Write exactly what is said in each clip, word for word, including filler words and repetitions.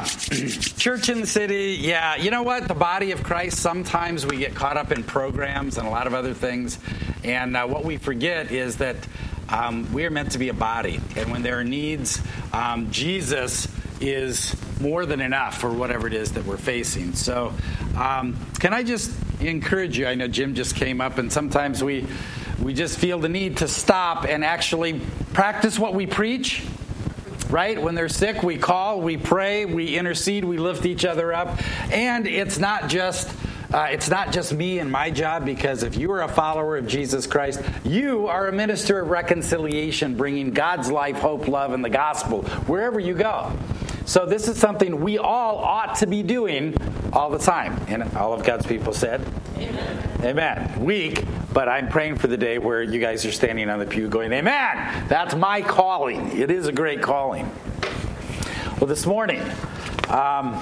uh, church in the city, yeah, you know what? The body of Christ, sometimes we get caught up in programs and a lot of other things. And uh, what we forget is that um, we are meant to be a body. And when there are needs, um, Jesus is more than enough for whatever it is that we're facing. So um, can I just encourage you? I know Jim just came up, and sometimes we we just feel the need to stop and actually practice what we preach. Right? When they're sick, we call, we pray, we intercede, we lift each other up. And it's not just uh, it's not just me and my job, because if you are a follower of Jesus Christ, you are a minister of reconciliation, bringing God's life, hope, love, and the gospel wherever you go. So this is something we all ought to be doing all the time. And all of God's people said, Amen. Amen. Weak, but I'm praying for the day where you guys are standing on the pew going, Amen. That's my calling. It is a great calling. Well, this morning, um,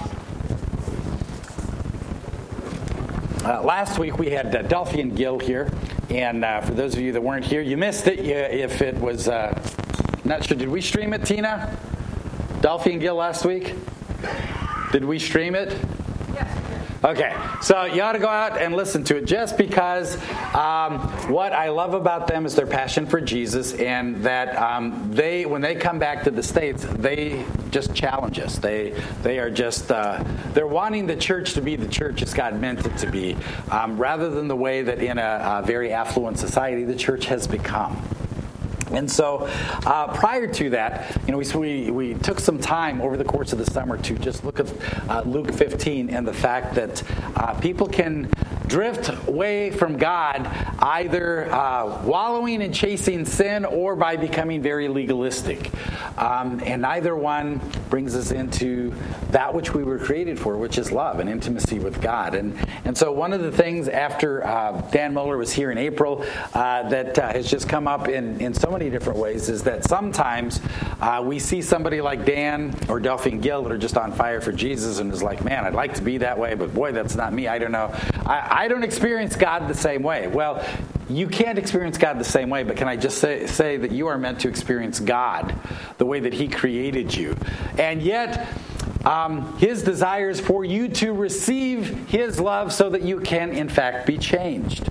uh, last week we had uh, Delphi and Gil here. And uh, for those of you that weren't here, you missed it. You, if it was, uh, not sure, did we stream it, Tina? Delphi and Gil last week? Did we stream it? Yes. Okay, so you ought to go out and listen to it, just because um, what I love about them is their passion for Jesus, and that um, they, when they come back to the States, they just challenge us. They they are just, uh, they're wanting the church to be the church as God meant it to be, um, rather than the way that in a, a very affluent society the church has become. And so uh, prior to that, you know, we, we we took some time over the course of the summer to just look at uh, Luke fifteen and the fact that uh, people can drift away from God either uh, wallowing and chasing sin or by becoming very legalistic. Um, and neither one brings us into that which we were created for, which is love and intimacy with God. And and so one of the things after uh, Dan Muller was here in April uh, that uh, has just come up in, in so many different ways is that sometimes uh, we see somebody like Dan or Delphi and Gil that are just on fire for Jesus and is like, man, I'd like to be that way, but boy, that's not me. I don't know. I, I don't experience God the same way. Well, you can't experience God the same way, but can I just say, say that you are meant to experience God the way that He created you. And yet, um, His desire is for you to receive His love so that you can, in fact, be changed.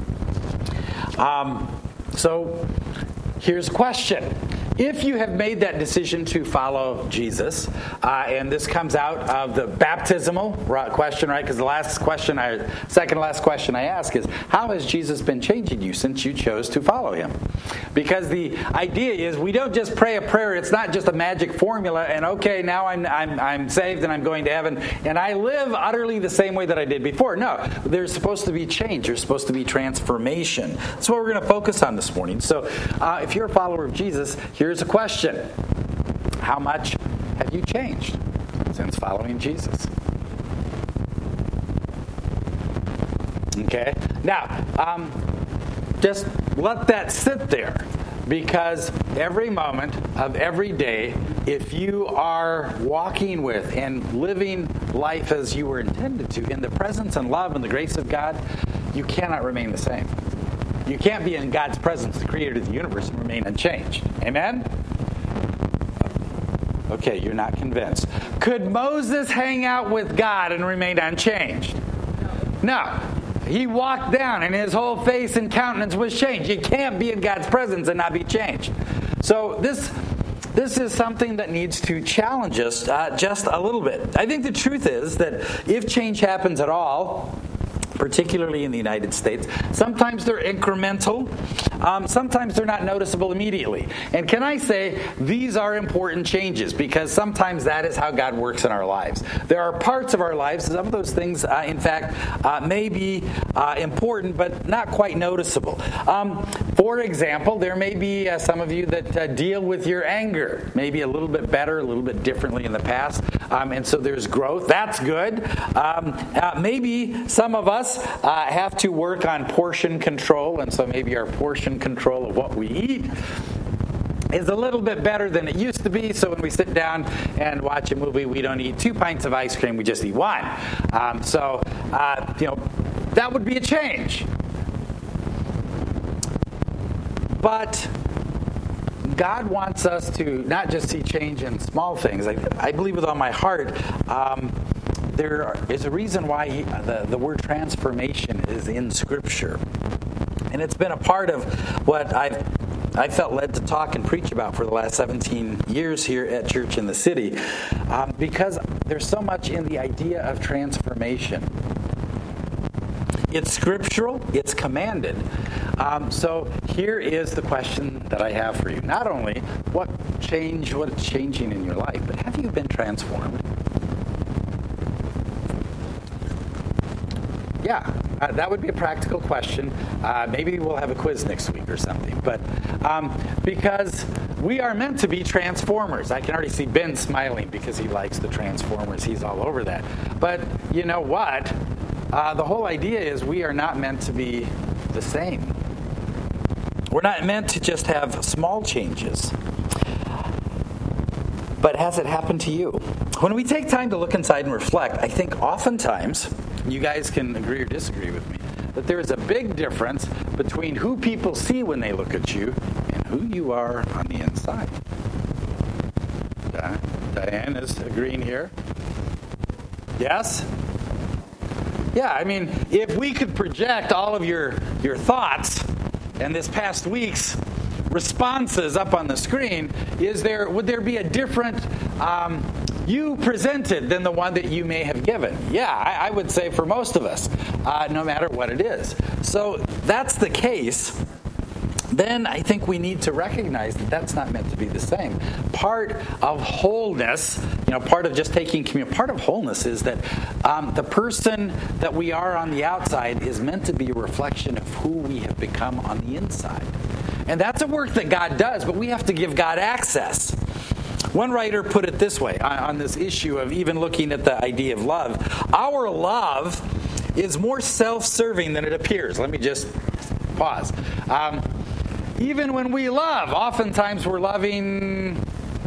Um, so, here's a question. If you have made that decision to follow Jesus, uh, and this comes out of the baptismal question, right? Because the last question, I, second last question I ask is, how has Jesus been changing you since you chose to follow Him? Because the idea is we don't just pray a prayer. It's not just a magic formula and, okay, now I'm, I'm, I'm saved and I'm going to heaven and I live utterly the same way that I did before. No, there's supposed to be change. There's supposed to be transformation. That's what we're going to focus on this morning. So uh, if you're a follower of Jesus, here's a question. How much have you changed since following Jesus? Okay. Now, um, just let that sit there, because every moment of every day, if you are walking with and living life as you were intended to, in the presence and love and the grace of God, you cannot remain the same. You can't be in God's presence, the creator of the universe, and remain unchanged. Amen? Okay, you're not convinced. Could Moses hang out with God and remain unchanged? No. He walked down and his whole face and countenance was changed. You can't be in God's presence and not be changed. So this this is something that needs to challenge us uh, just a little bit. I think the truth is that if change happens at all, particularly in the United States, sometimes they're incremental. Um, sometimes they're not noticeable immediately. And can I say, these are important changes, because sometimes that is how God works in our lives. There are parts of our lives, some of those things, uh, in fact, uh, may be uh, important, but not quite noticeable. Um, for example, there may be uh, some of you that uh, deal with your anger, maybe a little bit better, a little bit differently in the past. Um, and so there's growth. That's good. Um, uh, maybe some of us uh, have to work on portion control, and so maybe our portion control of what we eat is a little bit better than it used to be. So when we sit down and watch a movie, we don't eat two pints of ice cream, we just eat one. Um, so, uh, you know, that would be a change. But God wants us to not just see change in small things. I, I believe with all my heart, um, there is a reason why he, the, the word transformation is in Scripture. And it's been a part of what I've I felt led to talk and preach about for the last seventeen years here at Church in the City, um, because there's so much in the idea of transformation. It's scriptural, it's commanded. Um, so here is the question that I have for you. Not only what change, what's changing in your life, but have you been transformed? Yeah, uh, that would be a practical question. Uh, maybe we'll have a quiz next week or something. But um, because we are meant to be transformers. I can already see Ben smiling because he likes the Transformers. He's all over that. But you know what? Uh, the whole idea is we are not meant to be the same. We're not meant to just have small changes. But has it happened to you? When we take time to look inside and reflect, I think oftentimes, you guys can agree or disagree with me, that there is a big difference between who people see when they look at you and who you are on the inside. Uh, Diane is agreeing here. Yes? Yeah, I mean, if we could project all of your, your thoughts and this past week's responses up on the screen, is there would there be a different um, you presented than the one that you may have given? Yeah, I, I would say for most of us, uh, no matter what it is. So that's the case. Then I think we need to recognize that that's not meant to be the same. Part of wholeness, you know, part of just taking communion, part of wholeness is that um, the person that we are on the outside is meant to be a reflection of who we have become on the inside. And that's a work that God does, but we have to give God access. One writer put it this way on, on this issue of even looking at the idea of love. Our love is more self-serving than it appears. Let me just pause. Um, even when we love, oftentimes we're loving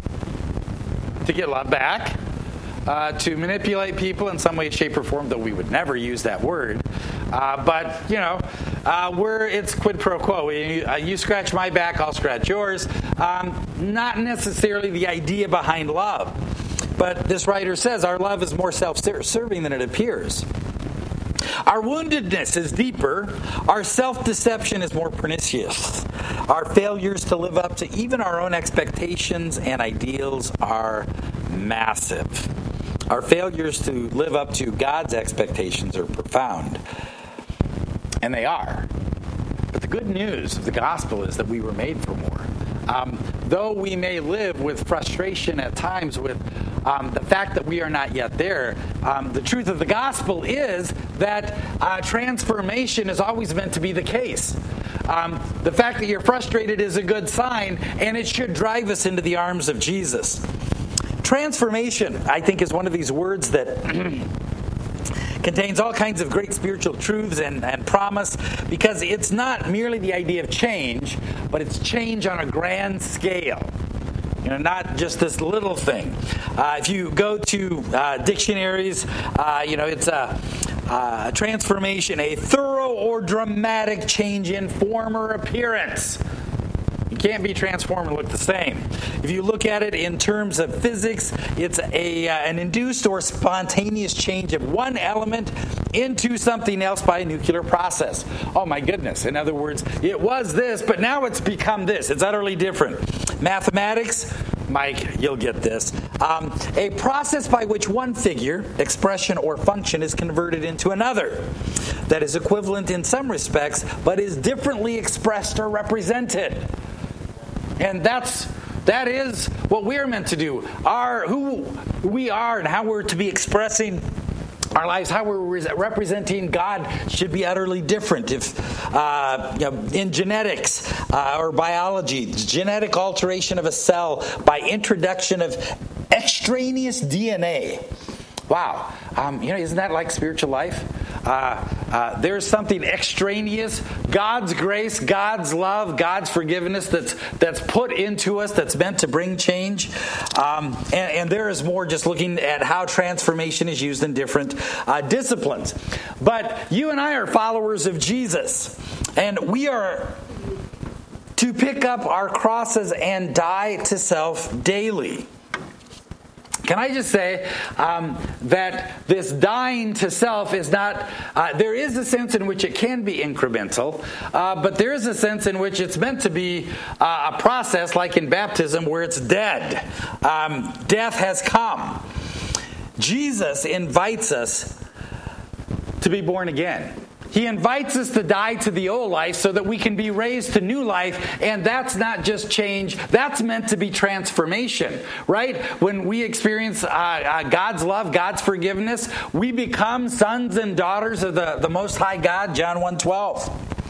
to get love back, uh, to manipulate people in some way, shape, or form, though we would never use that word. Uh, but, you know, uh, we're, it's quid pro quo. You, uh, you scratch my back, I'll scratch yours. Um, not necessarily the idea behind love. But this writer says our love is more self-serving than it appears. Our woundedness is deeper. Our self-deception is more pernicious. Our failures to live up to even our own expectations and ideals are massive. Our failures to live up to God's expectations are profound. And they are. But the good news of the gospel is that we were made for more. Um, though we may live with frustration at times with um, the fact that we are not yet there, um, the truth of the gospel is that uh, transformation is always meant to be the case. Um, the fact that you're frustrated is a good sign, and it should drive us into the arms of Jesus. Transformation, I think, is one of these words that contains all kinds of great spiritual truths and, and promise, because it's not merely the idea of change, but it's change on a grand scale. You know, not just this little thing. Uh, if you go to uh, dictionaries, uh, you know, it's a, a transformation, a thorough or dramatic change in form or appearance. You can't be transformed and look the same. If you look at it in terms of physics, it's a uh, an induced or spontaneous change of one element into something else by a nuclear process. Oh my goodness. In other words, it was this, but now it's become this. It's utterly different. Mathematics, Mike, you'll get this. Um, a process by which one figure, expression, or function is converted into another that is equivalent in some respects, but is differently expressed or represented. And that's that is what we're meant to do. Our who we are and how we're to be expressing our lives, how we're representing God should be utterly different. If uh, you know, in genetics uh, or biology, genetic alteration of a cell by introduction of extraneous D N A. Wow, um, you know, isn't that like spiritual life? Uh, uh, there's something extraneous, God's grace, God's love, God's forgiveness that's that's put into us, that's meant to bring change. Um, and, and there is more just looking at how transformation is used in different uh, disciplines. But you and I are followers of Jesus, and we are to pick up our crosses and die to self daily. Can I just say um, that this dying to self is not, uh, there is a sense in which it can be incremental, uh, but there is a sense in which it's meant to be uh, a process like in baptism where it's dead. Um, death has come. Jesus invites us to be born again. He invites us to die to the old life so that we can be raised to new life, and that's not just change, that's meant to be transformation, right? When we experience uh, uh, God's love, God's forgiveness, we become sons and daughters of the, the Most High God, John one twelve.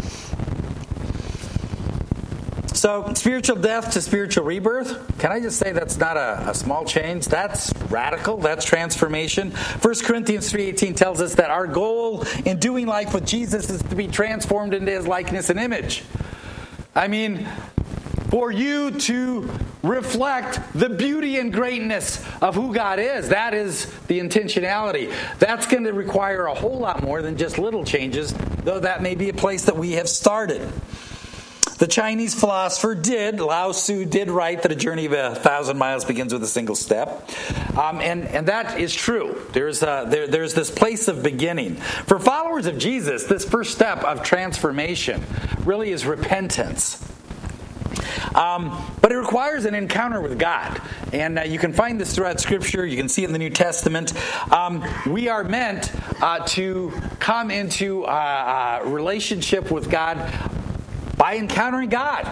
So, spiritual death to spiritual rebirth, can I just say that's not a, a small change? That's radical. That's transformation. First Corinthians three eighteen tells us that our goal in doing life with Jesus is to be transformed into His likeness and image. I mean, for you to reflect the beauty and greatness of who God is. That is the intentionality. That's going to require a whole lot more than just little changes, though that may be a place that we have started. The Chinese philosopher did, Lao Tzu did write that a journey of a thousand miles begins with a single step. Um, and, and that is true. There's, a, there, there's this place of beginning. For followers of Jesus, this first step of transformation really is repentance. Um, but it requires an encounter with God. And uh, you can find this throughout Scripture. You can see it in the New Testament. Um, we are meant uh, to come into a, a relationship with God by encountering God.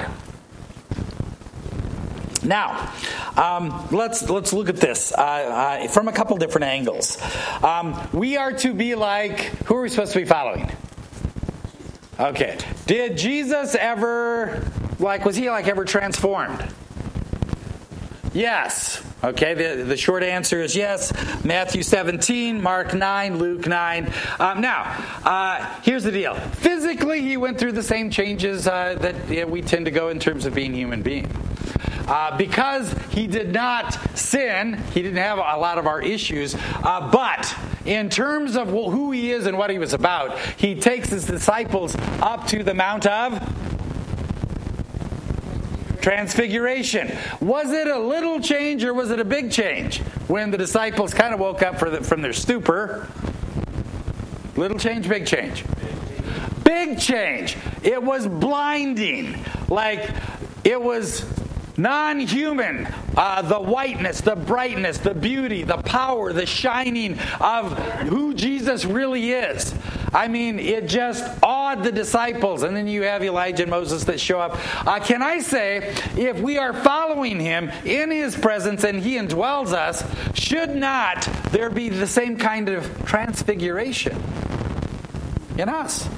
Now, um, let's let's look at this uh, uh, from a couple different angles. Um, we are to be like, who are we supposed to be following? Okay. Did Jesus ever, like, was he like ever transformed? Yes. Okay, the, the short answer is yes. Matthew seventeen, Mark nine, Luke nine. Um, now, uh, here's the deal. Physically, he went through the same changes uh, that you know, we tend to go in terms of being human beings. Uh, because he did not sin, he didn't have a lot of our issues, uh, but in terms of who he is and what he was about, he takes his disciples up to the Mount of Transfiguration. Was it a little change or was it a big change? When the disciples kind of woke up for the, from their stupor. Little change, big change? Big change. It was blinding. Like, it was non-human. Uh, the whiteness, the brightness, the beauty, the power, the shining of who Jesus really is. I mean, it just awed the disciples. And then you have Elijah and Moses that show up. Uh, can I say, if we are following him in his presence and he indwells us, should not there be the same kind of transfiguration in us?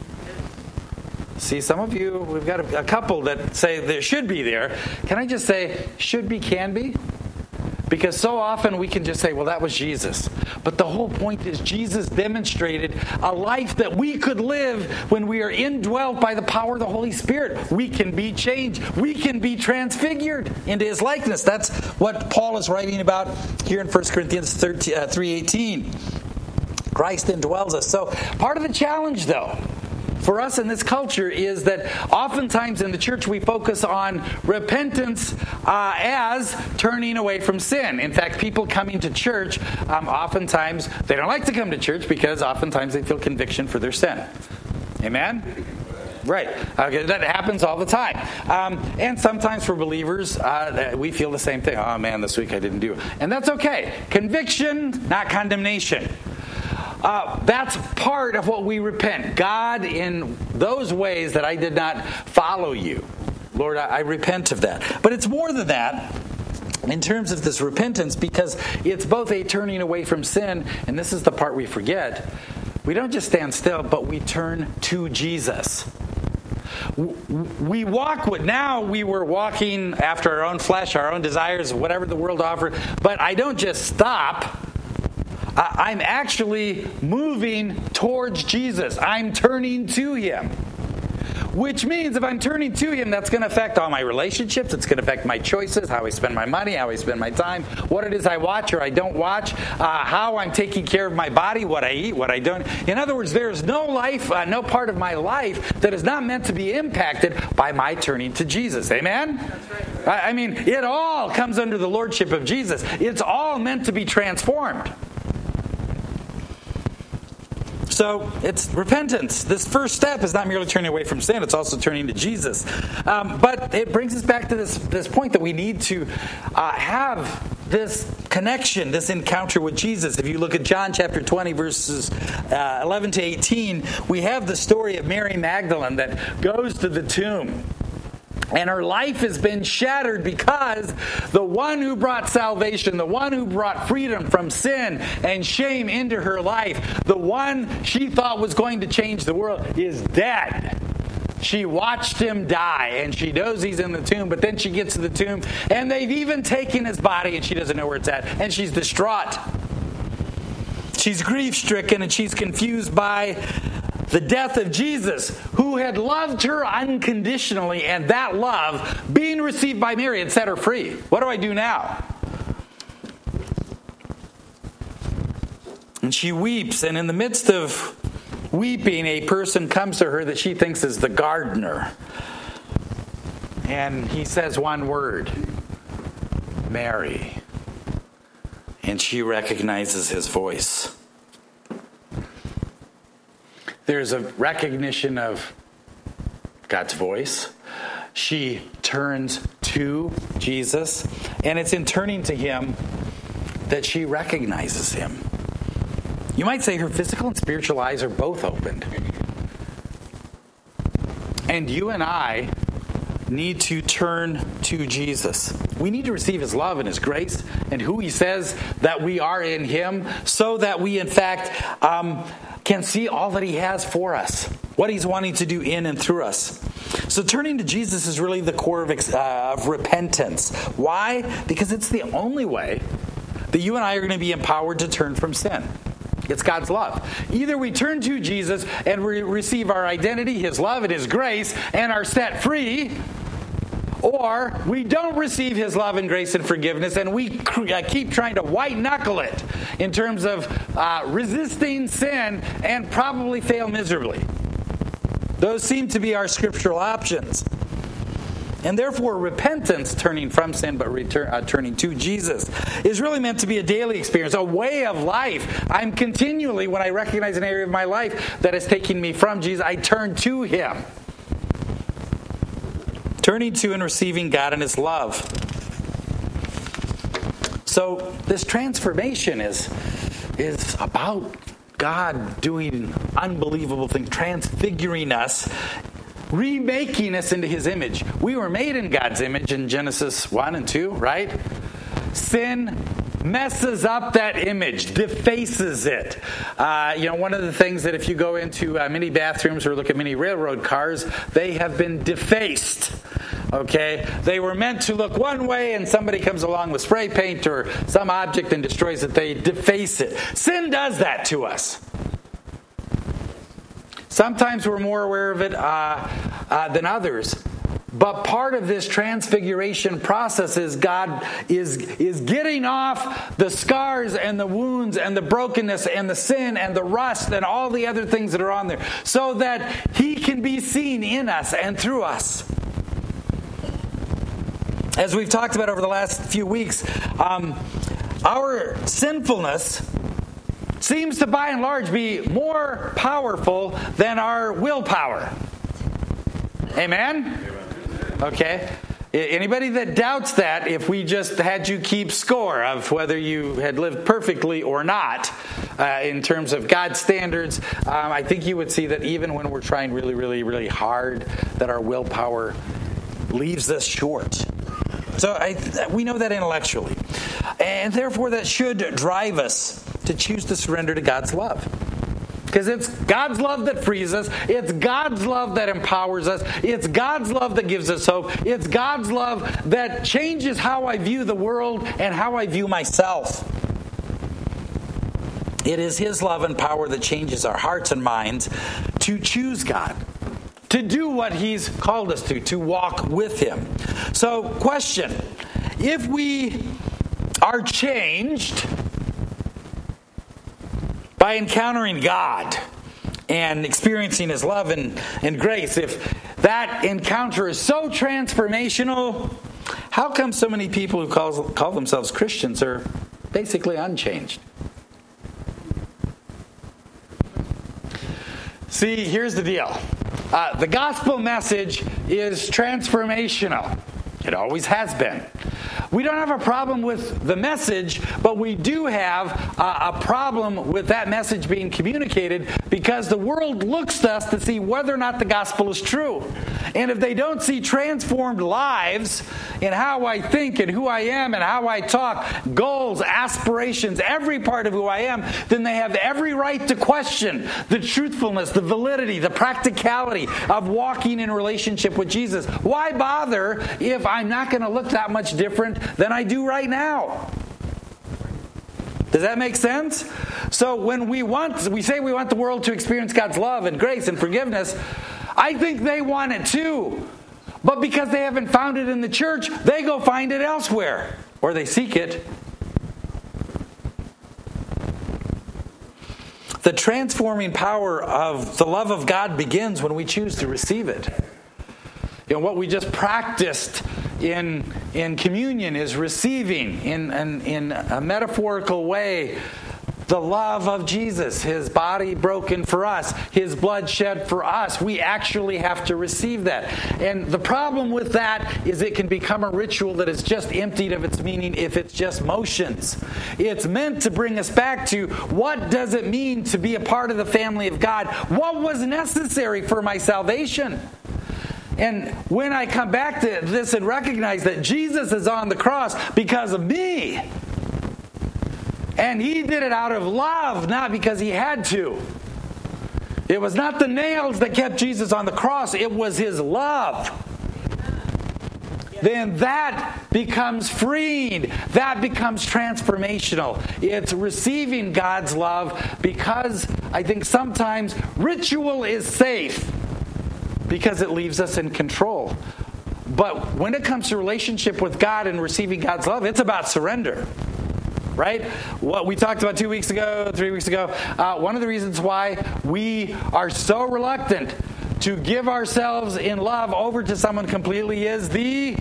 See, some of you, we've got a, a couple that say there should be there. Can I just say, should be, can be? Because so often we can just say, well, that was Jesus. But the whole point is Jesus demonstrated a life that we could live when we are indwelt by the power of the Holy Spirit. We can be changed. We can be transfigured into his likeness. That's what Paul is writing about here in First Corinthians three eighteen. Christ indwells us. So part of the challenge, though, for us in this culture is that oftentimes in the church we focus on repentance uh, as turning away from sin. In fact, people coming to church, um, oftentimes they don't like to come to church because oftentimes they feel conviction for their sin. Amen? Right. Okay, that happens all the time. Um, and sometimes for believers, uh, we feel the same thing. Oh man, this week I didn't do it. And that's okay. Conviction, not condemnation. Uh, that's part of what we repent. God, in those ways that I did not follow you, Lord, I, I repent of that. But it's more than that in terms of this repentance, because it's both a turning away from sin, and this is the part we forget. We don't just stand still, but we turn to Jesus. We walk with, now we were walking after our own flesh, our own desires, whatever the world offered, but I don't just stop. I'm actually moving towards Jesus. I'm turning to him. which means if I'm turning to him, that's going to affect all my relationships. It's going to affect my choices, how I spend my money, how I spend my time, what it is I watch or I don't watch, uh, how I'm taking care of my body, what I eat, what I don't. In other words, there's no life, uh, no part of my life that is not meant to be impacted by my turning to Jesus. Amen? That's right. I mean, it all comes under the lordship of Jesus. It's all meant to be transformed. So it's repentance. This first step is not merely turning away from sin, it's also turning to Jesus. Um, but it brings us back to this, this point that we need to uh, have this connection, this encounter with Jesus. If you look at John chapter twenty, verses uh, eleven to eighteen, we have the story of Mary Magdalene that goes to the tomb. And her life has been shattered because the one who brought salvation, the one who brought freedom from sin and shame into her life, the one she thought was going to change the world, is dead. She watched him die, and she knows he's in the tomb, but then she gets to the tomb, and they've even taken his body, and she doesn't know where it's at, and she's distraught. She's grief-stricken, and she's confused by the death of Jesus, who had loved her unconditionally, and that love, being received by Mary, had set her free. What do I do now? And she weeps, and in the midst of weeping, a person comes to her that she thinks is the gardener. And he says one word, Mary. And she recognizes his voice. There's a recognition of God's voice. She turns to Jesus, and it's in turning to him that she recognizes him. You might say her physical and spiritual eyes are both opened. And you and I need to turn to Jesus. We need to receive his love and his grace and who he says that we are in him, so that we, in fact, um, can see all that he has for us, what he's wanting to do in and through us. So turning to Jesus is really the core of, uh, of repentance. Why? Because it's the only way that you and I are going to be empowered to turn from sin. It's God's love. Either we turn to Jesus and we receive our identity, his love, and his grace, and are set free, or we don't receive his love and grace and forgiveness, and we keep trying to white-knuckle it in terms of uh, resisting sin and probably fail miserably. Those seem to be our scriptural options. And therefore, repentance, turning from sin but return, uh, turning to Jesus, is really meant to be a daily experience, a way of life. I'm continually, when I recognize an area of my life that is taking me from Jesus, I turn to him. Turning to and receiving God and his love. So this transformation is, is about God doing unbelievable things, transfiguring us, remaking us into his image. We were made in God's image in Genesis one and two, right? Sin messes up that image, defaces it. Uh, you know, one of the things that if you go into uh, many bathrooms or look at many railroad cars, they have been defaced. Okay? They were meant to look one way, and somebody comes along with spray paint or some object and destroys it. They deface it. Sin does that to us. Sometimes we're more aware of it uh, uh, than others. But part of this transfiguration process is God is, is getting off the scars and the wounds and the brokenness and the sin and the rust and all the other things that are on there, so that he can be seen in us and through us. As we've talked about over the last few weeks, um, our sinfulness seems to by and large be more powerful than our willpower. Amen? Okay. Anybody that doubts that, if we just had you keep score of whether you had lived perfectly or not uh, in terms of God's standards, um, I think you would see that even when we're trying really, really, really hard, that our willpower leaves us short. So I, we know that intellectually. And therefore that should drive us to choose to surrender to God's love. Because it's God's love that frees us. It's God's love that empowers us. It's God's love that gives us hope. It's God's love that changes how I view the world and how I view myself. It is his love and power that changes our hearts and minds to choose God. to do what he's called us to, to walk with him. So, question, if we are changed by encountering God and experiencing his love and, and grace, if that encounter is so transformational, how come so many people who call, call themselves Christians are basically unchanged? See, here's the deal. Uh, the gospel message is transformational. It always has been. We don't have a problem with the message, but we do have a, a problem with that message being communicated because the world looks to us to see whether or not the gospel is true. And if they don't see transformed lives in how I think and who I am and how I talk, goals, aspirations, every part of who I am, then they have every right to question the truthfulness, the validity, the practicality of walking in relationship with Jesus. Why bother if I'm not going to look that much different than I do right now? Does that make sense? So when we want, we say we want the world to experience God's love and grace and forgiveness, I think they want it too. But because they haven't found it in the church, they go find it elsewhere, or they seek it. The transforming power of the love of God begins when we choose to receive it. You know, what we just practiced in in communion is receiving in, in, in a metaphorical way the love of Jesus, his body broken for us, his blood shed for us. We actually have to receive that. And the problem with that is it can become a ritual that is just emptied of its meaning if it's just motions. It's meant to bring us back to what does it mean to be a part of the family of God? What was necessary for my salvation? And when I come back to this and recognize that Jesus is on the cross because of me, and he did it out of love, not because he had to. It was not the nails that kept Jesus on the cross, it was his love. Then that becomes freeing. That becomes transformational. It's receiving God's love because I think sometimes ritual is safe because it leaves us in control. But when it comes to relationship with God and receiving God's love, it's about surrender. Right? What we talked about two weeks ago, three weeks ago, uh, one of the reasons why we are so reluctant to give ourselves in love over to someone completely is the,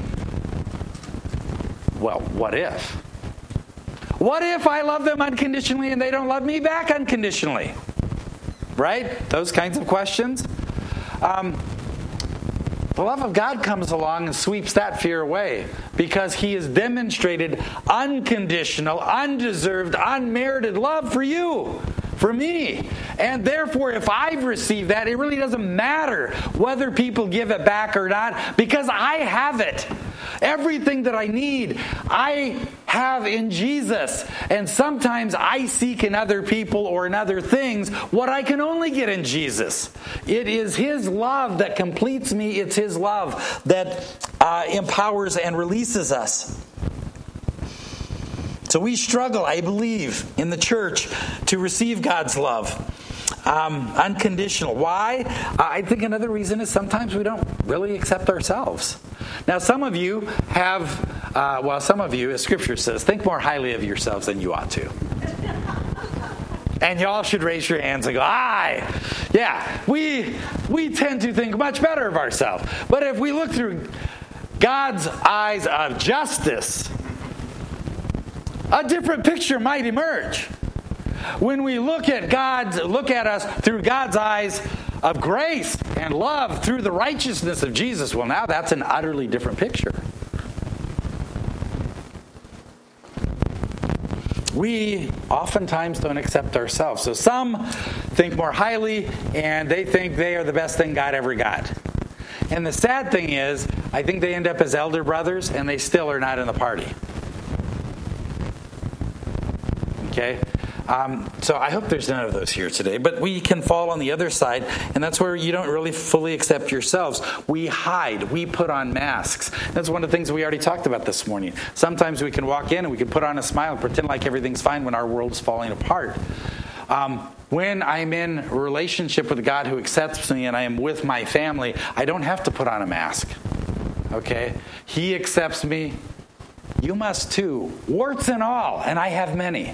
well, what if? What if I love them unconditionally and they don't love me back unconditionally? Right? Those kinds of questions. Um, The love of God comes along and sweeps that fear away because he has demonstrated unconditional, undeserved, unmerited love for you, for me. And therefore, if I've received that, it really doesn't matter whether people give it back or not because I have it. Everything that I need, I have in Jesus. And sometimes I seek in other people or in other things what I can only get in Jesus. It is his love that completes me. It's his love that uh, empowers and releases us. So we struggle, I believe, in the church to receive God's love. Um, unconditional. Why? I think another reason is sometimes we don't really accept ourselves. Now, some of you have, uh, well, some of you, as Scripture says, think more highly of yourselves than you ought to. And y'all should raise your hands and go, aye. Yeah, we we tend to think much better of ourselves. But if we look through God's eyes of justice, a different picture might emerge. When we look at God's, look at us through God's eyes of grace and love through the righteousness of Jesus, well, now that's an utterly different picture. We oftentimes don't accept ourselves. So some think more highly, and they think they are the best thing God ever got. And the sad thing is, I think they end up as elder brothers, and they still are not in the party. Okay? Um, so I hope there's none of those here today. But we can fall on the other side, and that's where you don't really fully accept yourselves. We hide. We put on masks. That's one of the things we already talked about this morning. Sometimes we can walk in and we can put on a smile and pretend like everything's fine when our world's falling apart. Um, when I'm in a relationship with God who accepts me and I am with my family, I don't have to put on a mask. Okay? He accepts me. You must too. Warts and all, and I have many.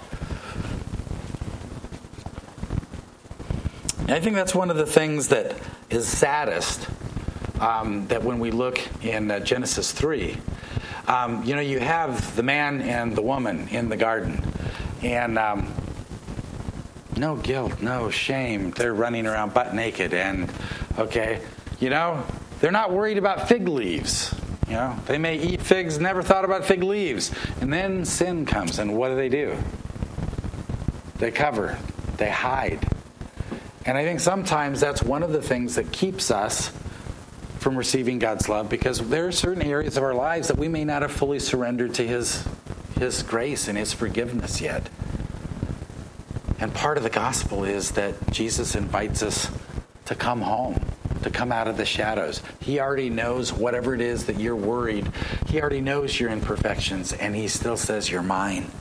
And I think that's one of the things that is saddest, um, that when we look in uh, Genesis three, um, you know, you have the man and the woman in the garden, and um, no guilt, no shame. They're running around butt naked, and, okay, you know, they're not worried about fig leaves. You know, they may eat figs, never thought about fig leaves. And then sin comes, and what do they do? They cover, they hide. And I think sometimes that's one of the things that keeps us from receiving God's love, because there are certain areas of our lives that we may not have fully surrendered to His, His grace and His forgiveness yet. And part of the gospel is that Jesus invites us to come home, to come out of the shadows. He already knows whatever it is that you're worried. He already knows your imperfections, and He still says, you're mine.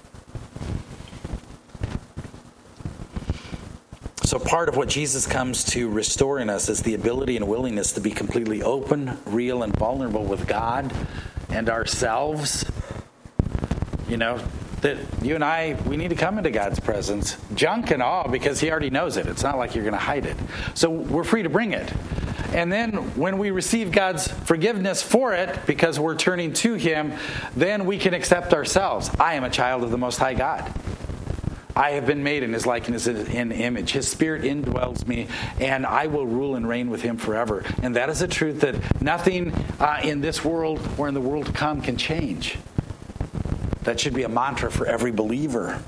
So part of what Jesus comes to restore in us is the ability and willingness to be completely open, real, and vulnerable with God and ourselves. You know, that you and I, we need to come into God's presence, junk and all, because He already knows it. It's not like you're going to hide it. So we're free to bring it. And then when we receive God's forgiveness for it, because we're turning to Him, then we can accept ourselves. I am a child of the Most High God. I have been made in His likeness and image. His Spirit indwells me, and I will rule and reign with Him forever. And that is a truth that nothing uh, in this world or in the world to come can change. That should be a mantra for every believer.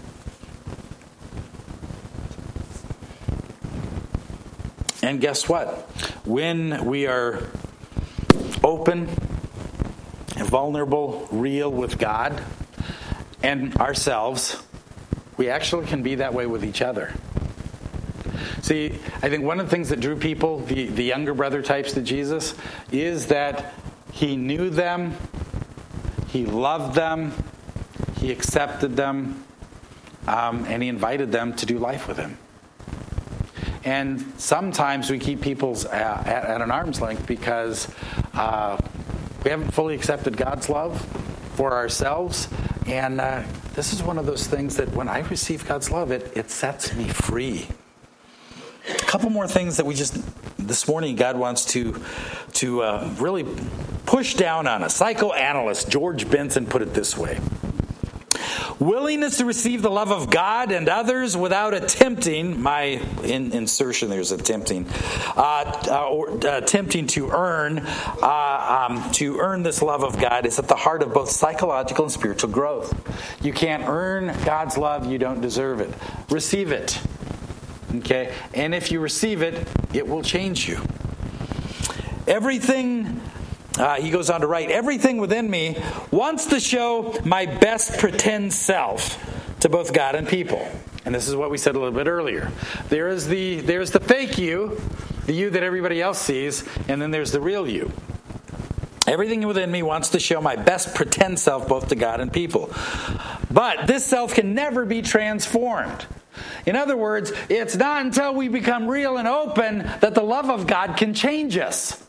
And guess what? When we are open, vulnerable, real with God and ourselves, we actually can be that way with each other. See, I think one of the things that drew people, the, the younger brother types to Jesus, is that He knew them, He loved them, He accepted them, um, and He invited them to do life with Him. And sometimes we keep people uh, at, at an arm's length because uh, we haven't fully accepted God's love for ourselves. And uh, this is one of those things that when I receive God's love, it, it sets me free. A couple more things that we just, this morning, God wants to, to uh, really push down on us. Psychoanalyst George Benson put it this way. Willingness to receive the love of God and others without attempting, my in, insertion there's attempting, uh, uh, or uh, attempting to earn, uh, um, to earn this love of God is at the heart of both psychological and spiritual growth. You can't earn God's love, you don't deserve it. Receive it. Okay? And if you receive it, it will change you. Everything... Uh, he goes on to write, everything within me wants to show my best pretend self to both God and people. And this is what we said a little bit earlier. There is the there's the fake you, the you that everybody else sees, and then there's the real you. Everything within me wants to show my best pretend self both to God and people. But this self can never be transformed. In other words, it's not until we become real and open that the love of God can change us.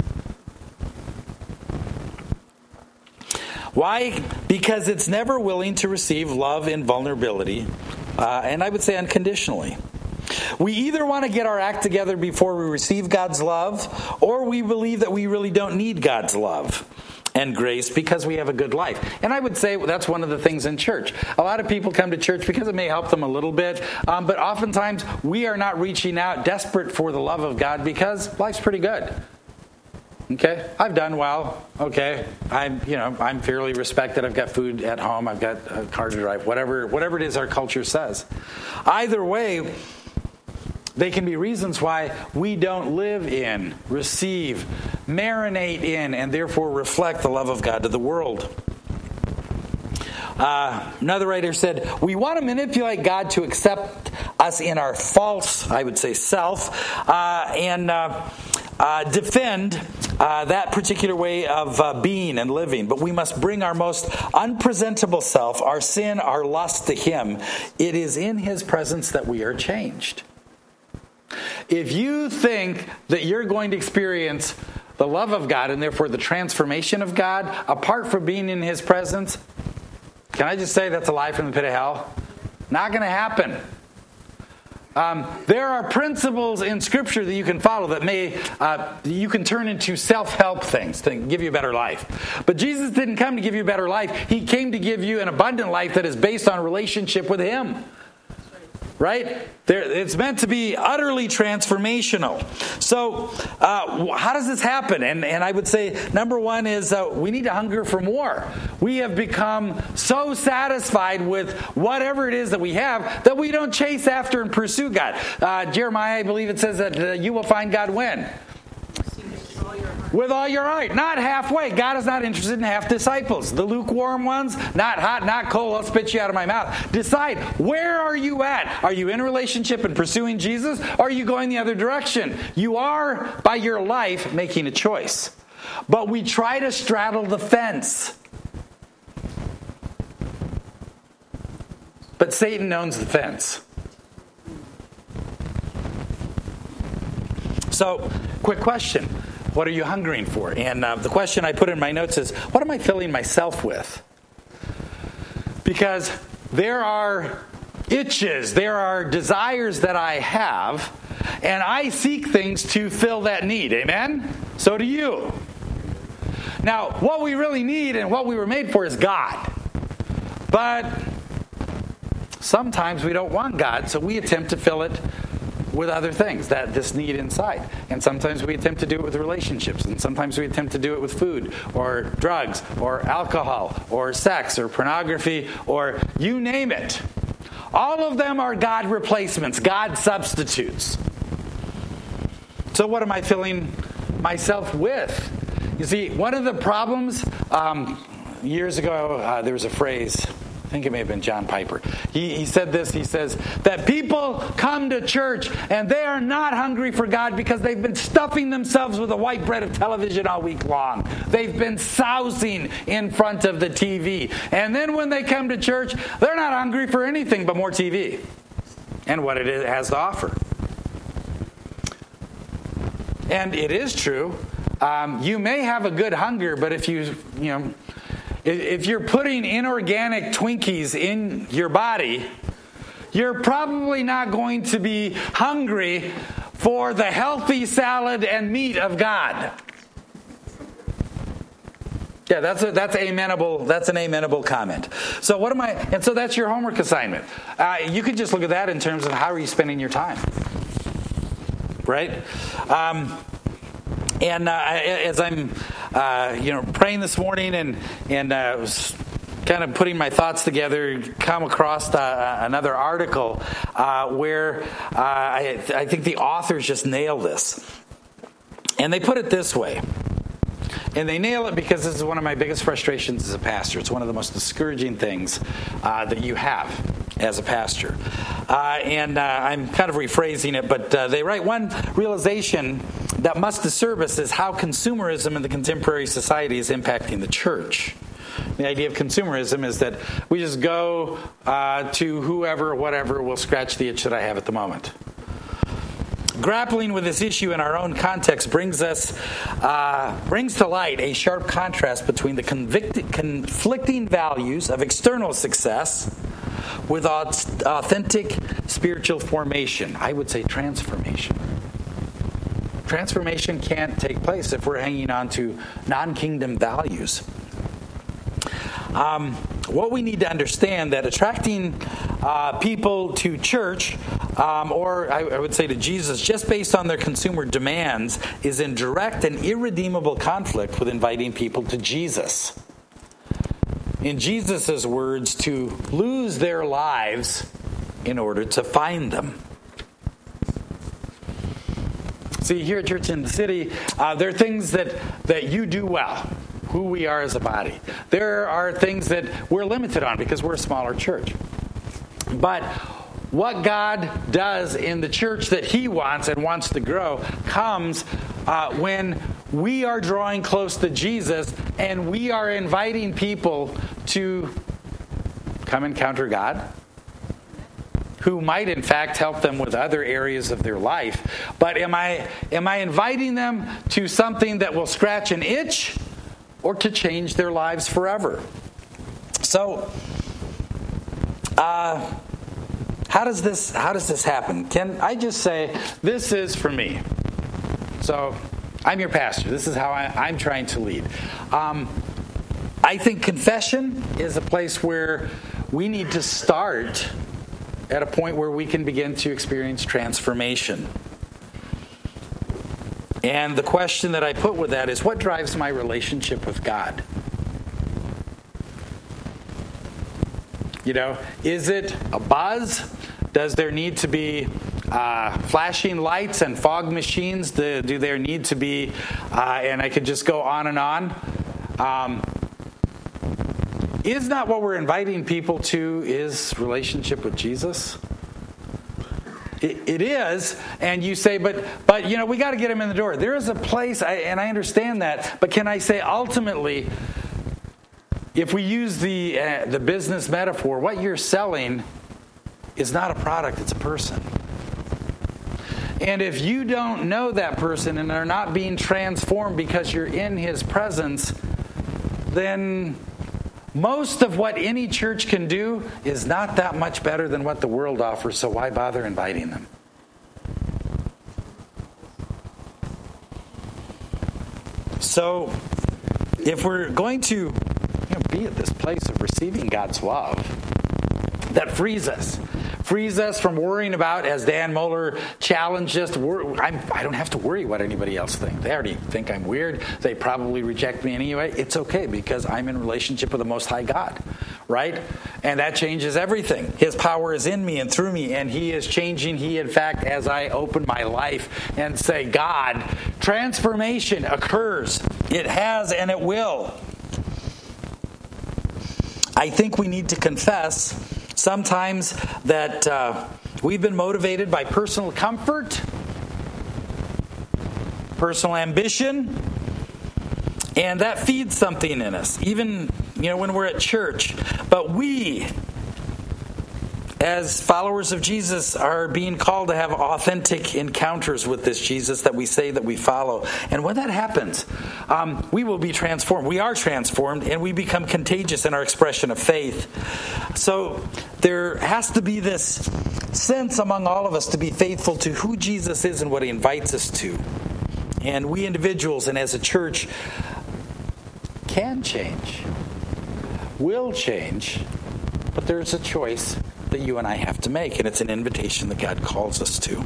Why? Because it's never willing to receive love in vulnerability, uh, and I would say unconditionally. We either want to get our act together before we receive God's love, or we believe that we really don't need God's love and grace because we have a good life. And I would say that's one of the things in church. A lot of people come to church because it may help them a little bit, um, but oftentimes we are not reaching out desperate for the love of God because life's pretty good. Okay, I've done well. Okay, I'm, you know, I'm fairly respected. I've got food at home. I've got a car to drive. Whatever, whatever it is our culture says. Either way, they can be reasons why we don't live in, receive, marinate in, and therefore reflect the love of God to the world. Uh, another writer said, we want to manipulate God to accept us in our false, I would say, self, uh, and uh, uh, defend uh, that particular way of uh, being and living, but we must bring our most unpresentable self, our sin, our lust to Him. It is in His presence that we are changed. If you think that you're going to experience the love of God and therefore the transformation of God apart from being in His presence, can I just say that's a lie from the pit of hell? Not going to happen. Um, there are principles in Scripture that you can follow that may uh, you can turn into self-help things to give you a better life. But Jesus didn't come to give you a better life. He came to give you an abundant life that is based on relationship with Him. Right? There, it's meant to be utterly transformational. So, uh, how does this happen? And, and I would say, number one is uh, we need to hunger for more. We have become so satisfied with whatever it is that we have that we don't chase after and pursue God. Uh, Jeremiah, I believe it says that uh, you will find God when? With all your heart, not halfway. God is not interested in half disciples. The lukewarm ones, not hot, not cold, I'll spit you out of my mouth. Decide, where are you at? Are you in a relationship and pursuing Jesus? Or are you going the other direction? You are, by your life, making a choice. But we try to straddle the fence. But Satan owns the fence. So, quick question. What are you hungering for? And uh, the question I put in my notes is, what am I filling myself with? Because there are itches, there are desires that I have, and I seek things to fill that need. Amen? So do you. Now, what we really need and what we were made for is God. But sometimes we don't want God, so we attempt to fill it with other things, that this need inside. And sometimes we attempt to do it with relationships, and sometimes we attempt to do it with food or drugs or alcohol or sex or pornography or you name it. All of them are God replacements, God substitutes. So what am I filling myself with? You see, one of the problems, um, years ago, uh, there was a phrase, I think it may have been John Piper. He, he said this, he says, that people come to church and they are not hungry for God because they've been stuffing themselves with the white bread of television all week long. They've been sousing in front of the T V. And then when they come to church, they're not hungry for anything but more T V and what it has to offer. And it is true. Um, you may have a good hunger, but if you, you know, if you're putting inorganic Twinkies in your body, you're probably not going to be hungry for the healthy salad and meat of God. Yeah, that's a, that's amenable. That's an amenable comment. So what am I? And so that's your homework assignment. Uh, you could just look at that in terms of how are you spending your time, right? Um, and uh, as I'm. Uh, you know, praying this morning and and uh, was kind of putting my thoughts together, come across uh, another article uh, where uh, I, I think the authors just nail this. And they put it this way. And they nail it because this is one of my biggest frustrations as a pastor. It's one of the most discouraging things uh, that you have as a pastor. Uh, and uh, I'm kind of rephrasing it, but uh, they write, one realization that must disturb us is how consumerism in the contemporary society is impacting the church. The idea of consumerism is that we just go uh, to whoever, whatever, will scratch the itch that I have at the moment. Grappling with this issue in our own context brings us, uh, brings to light a sharp contrast between the convicted, conflicting values of external success with authentic spiritual formation. I would say transformation. Transformation can't take place if we're hanging on to non-kingdom values. Um, what we need to understand that attracting uh, people to church, um, or I, I would say to Jesus, just based on their consumer demands, is in direct and irredeemable conflict with inviting people to Jesus. In Jesus' words, to lose their lives in order to find them. See, here at Church in the City, uh, there are things that, that you do well. Who we are as a body. There are things that we're limited on because we're a smaller church. But what God does in the church that He wants and wants to grow comes uh, when we are drawing close to Jesus, and we are inviting people to come encounter God, who might in fact help them with other areas of their life. But am I am I inviting them to something that will scratch an itch or to change their lives forever? So, uh, how does this how does this happen? Can I just say, this is for me. So, I'm your pastor. This is how I, I'm trying to lead. Um, I think confession is a place where we need to start at a point where we can begin to experience transformation. And the question that I put with that is, what drives my relationship with God? You know, is it a buzz? Does there need to be uh, flashing lights and fog machines? Do, do there need to be, uh, and I could just go on and on. Um, Is not what we're inviting people to is relationship with Jesus? It, it is, and you say, but but you know, we got to get him in the door. There is a place, I, and I understand that, but can I say ultimately, if we use the uh, the business metaphor, what you're selling is not a product, it's a person. And if you don't know that person and are not being transformed because you're in his presence, then most of what any church can do is not that much better than what the world offers, so why bother inviting them? So, if we're going to you know, be at this place of receiving God's love, that frees us. Frees us from worrying about, as Dan Mohler challenged us, I'm, I don't have to worry what anybody else thinks. They already think I'm weird. They probably reject me anyway. It's okay because I'm in relationship with the Most High God, right? And that changes everything. His power is in me and through me, and he is changing. He, in fact, as I open my life and say, God, transformation occurs. It has and it will. I think we need to confess sometimes that uh, we've been motivated by personal comfort, personal ambition, and that feeds something in us, even you know when we're at church. But we, as followers of Jesus, are being called to have authentic encounters with this Jesus that we say that we follow. And when that happens, um, we will be transformed. We are transformed, and we become contagious in our expression of faith. So there has to be this sense among all of us to be faithful to who Jesus is and what he invites us to. And we individuals and as a church can change, will change, but there's a choice that you and I have to make, and it's an invitation that God calls us to.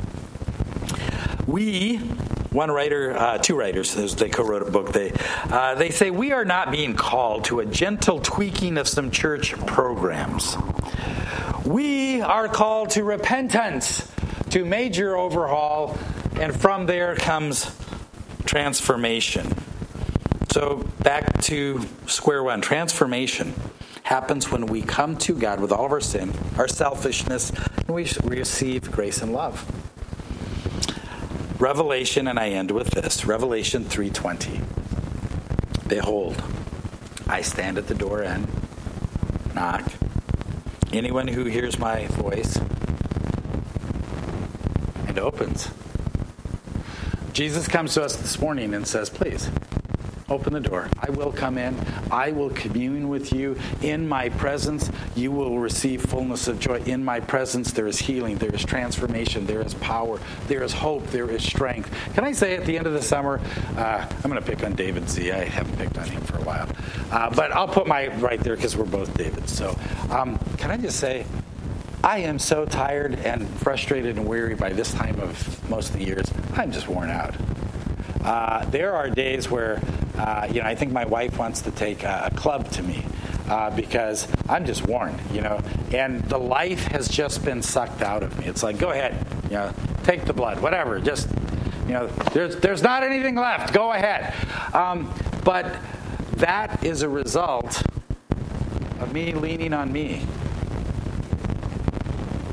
We, one writer, uh, two writers, they co-wrote a book, they, uh, they say, we are not being called to a gentle tweaking of some church programs. We are called to repentance, to major overhaul, and from there comes transformation. So back to square one, transformation happens when we come to God with all of our sin, our selfishness, and we receive grace and love. Revelation, and I end with this, Revelation three twenty. Behold, I stand at the door and knock. Anyone who hears my voice and opens. Jesus comes to us this morning and says, please, open the door. I will come in. I will commune with you. In my presence, you will receive fullness of joy. In my presence, there is healing. There is transformation. There is power. There is hope. There is strength. Can I say at the end of the summer, uh, I'm going to pick on David Z. I haven't picked on him for a while. Uh, but I'll put my right there because we're both Davids. So um, can I just say, I am so tired and frustrated and weary by this time of most of the years. I'm just worn out. Uh, there are days where, uh, you know, I think my wife wants to take a, a club to me uh, because I'm just worn, you know, and the life has just been sucked out of me. It's like, go ahead, you know, take the blood, whatever, just, you know, there's, there's not anything left, go ahead. Um, but that is a result of me leaning on me.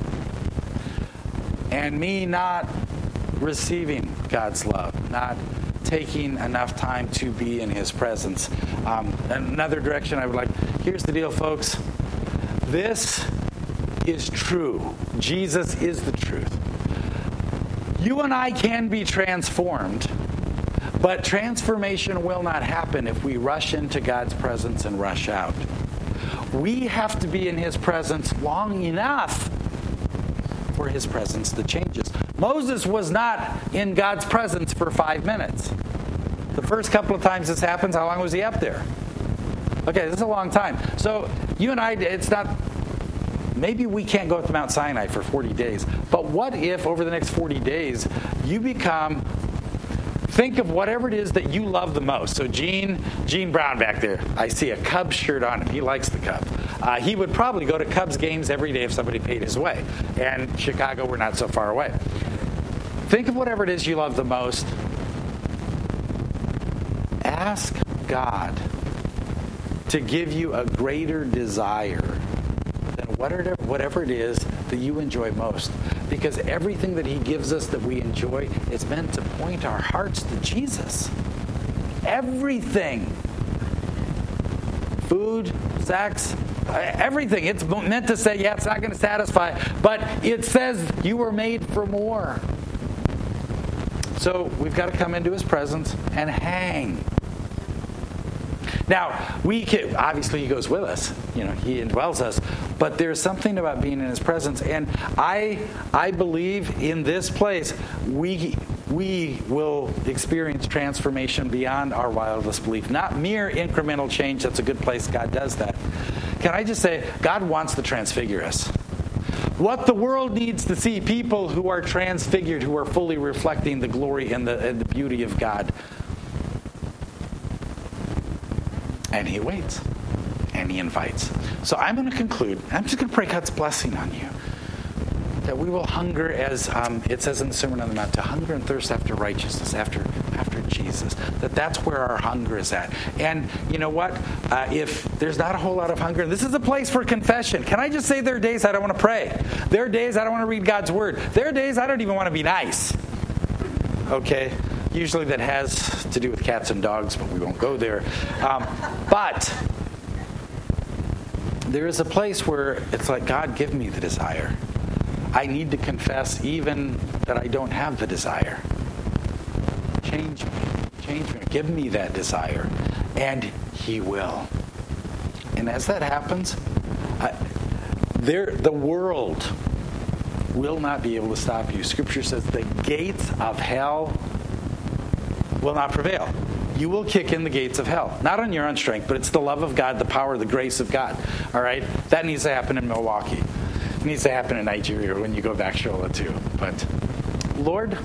And me not receiving God's love, not taking enough time to be in his presence. Um, another direction I would like, here's the deal, folks. This is true. Jesus is the truth. You and I can be transformed, but transformation will not happen if we rush into God's presence and rush out. We have to be in his presence long enough for his presence to change us. Moses was not in God's presence for five minutes. The first couple of times this happens, how long was he up there? Okay, this is a long time. So you and I, it's not, maybe we can't go up to Mount Sinai for forty days. But what if over the next forty days, you become, think of whatever it is that you love the most. So Gene, Gene Brown back there, I see a Cubs shirt on him. He likes the Cubs. Uh, he would probably go to Cubs games every day if somebody paid his way. And Chicago, we're not so far away. Think of whatever it is you love the most. Ask God to give you a greater desire than whatever, whatever it is that you enjoy most. Because everything that he gives us that we enjoy is meant to point our hearts to Jesus. Everything. Food, sex, everything. It's meant to say, yeah, it's not going to satisfy, but it says you were made for more. So we've got to come into his presence and hang. Now, we can, obviously he goes with us. You know, he indwells us. But there's something about being in his presence. And I I believe in this place, we we will experience transformation beyond our wildest belief. Not mere incremental change. That's a good place. God does that. Can I just say, God wants to transfigure us. What the world needs to see, people who are transfigured, who are fully reflecting the glory and the, and the beauty of God. And he waits. And he invites. So I'm going to conclude. I'm just going to pray God's blessing on you. That we will hunger, as um, it says in the Sermon on the Mount, to hunger and thirst after righteousness, after after Jesus. That that's where our hunger is at. And you know what? Uh, if there's not a whole lot of hunger, this is a place for confession. Can I just say there are days I don't want to pray. There are days I don't want to read God's Word. There are days I don't even want to be nice. Okay? Usually that has to do with cats and dogs, but we won't go there. Um, but there is a place where it's like, God, give me the desire. I need to confess even that I don't have the desire. Change me. Change me. Give me that desire. And he will. And as that happens, I, there, the world will not be able to stop you. Scripture says the gates of hell will not prevail. You will kick in the gates of hell. Not on your own strength, but it's the love of God, the power, the grace of God. All right? That needs to happen in Milwaukee. It needs to happen in Nigeria when you go back Shola too. But Lord,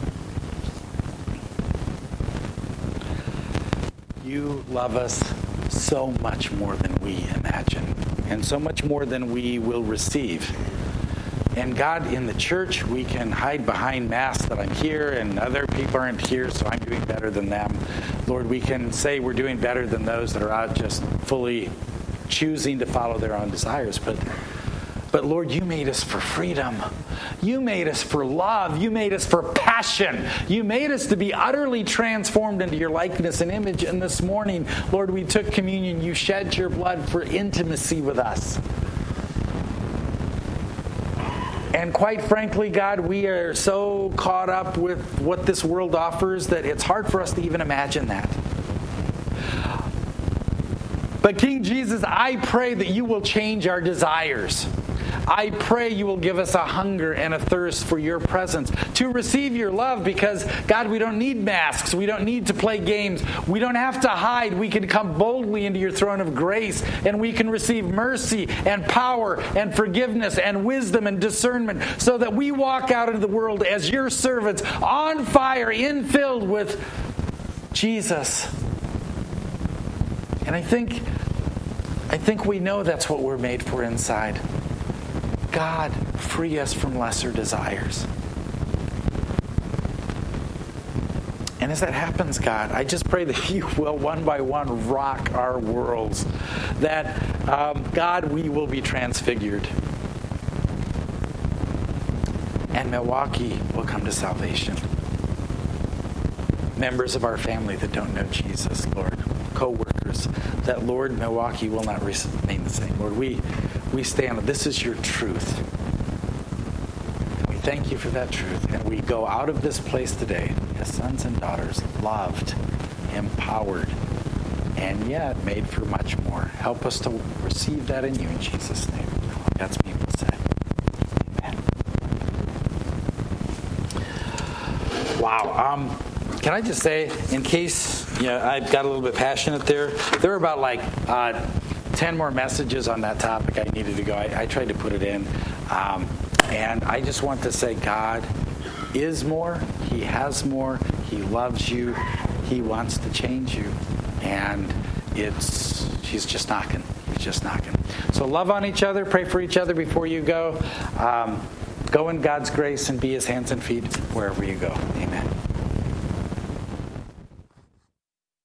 you love us so much more than we imagine, and so much more than we will receive. And God, in the church, we can hide behind masks that I'm here and other people aren't here, so I'm doing better than them. Lord, we can say we're doing better than those that are out just fully choosing to follow their own desires. But, but Lord, you made us for freedom. You made us for love. You made us for passion. You made us to be utterly transformed into your likeness and image. And this morning, Lord, we took communion. You shed your blood for intimacy with us. And quite frankly, God, we are so caught up with what this world offers that it's hard for us to even imagine that. But King Jesus, I pray that you will change our desires. I pray you will give us a hunger and a thirst for your presence, to receive your love, because, God, we don't need masks. We don't need to play games. We don't have to hide. We can come boldly into your throne of grace, and we can receive mercy and power and forgiveness and wisdom and discernment, so that we walk out into the world as your servants, on fire, infilled with Jesus. And I think, I think we know that's what we're made for inside. God, free us from lesser desires. And as that happens, God, I just pray that you will, one by one, rock our worlds. That, um, God, we will be transfigured. And Milwaukee will come to salvation. members of our family that don't know Jesus, Lord, co-workers, that, Lord, Milwaukee will not remain the same. Lord, we, we stand, this is your truth. And we thank you for that truth. And we go out of this place today as sons and daughters, loved, empowered, and yet made for much more. Help us to receive that in you in Jesus' name. God's people say, amen. Wow. Um, can I just say, in case you know, I got a little bit passionate there, there were about like uh, ten more messages on that topic I needed to go. I, I tried to put it in. Um, and I just want to say God is more. He has more. He loves you. He wants to change you. And it's he's just knocking. He's just knocking. So love on each other. Pray for each other before you go. Um, go in God's grace and be his hands and feet wherever you go. Amen.